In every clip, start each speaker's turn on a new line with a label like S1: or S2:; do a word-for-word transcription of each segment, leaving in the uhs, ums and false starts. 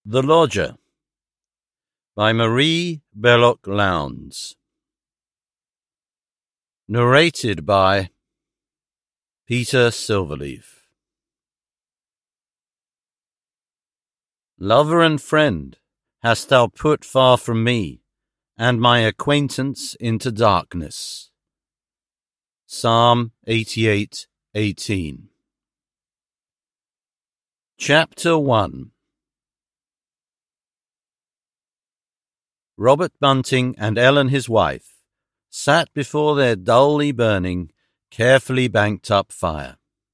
S1: The Lodger by Marie Belloc Lowndes. Narrated by Peter Silverleaf. Lover and friend hast thou put far from me, and my acquaintance into darkness. Psalm eighty-eight eighteen. Chapter one. Robert Bunting and Ellen his wife sat before their dully burning, carefully banked-up fire.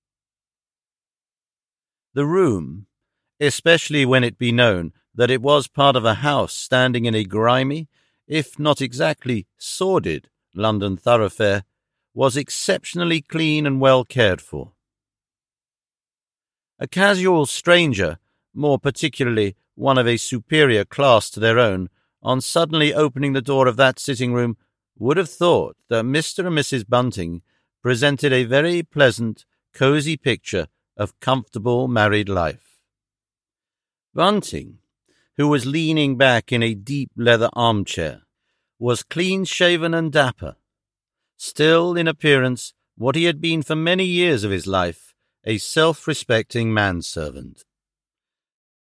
S1: The room, especially when it be known that it was part of a house standing in a grimy, if not exactly sordid, London thoroughfare, was exceptionally clean and well cared for. A casual stranger, more particularly one of a superior class to their own, on suddenly opening the door of that sitting-room, would have thought that Mister and Missus Bunting presented a very pleasant, cosy picture of comfortable married life. Bunting, who was leaning back in a deep leather armchair, was clean-shaven and dapper, still in appearance what he had been for many years of his life, a self-respecting manservant.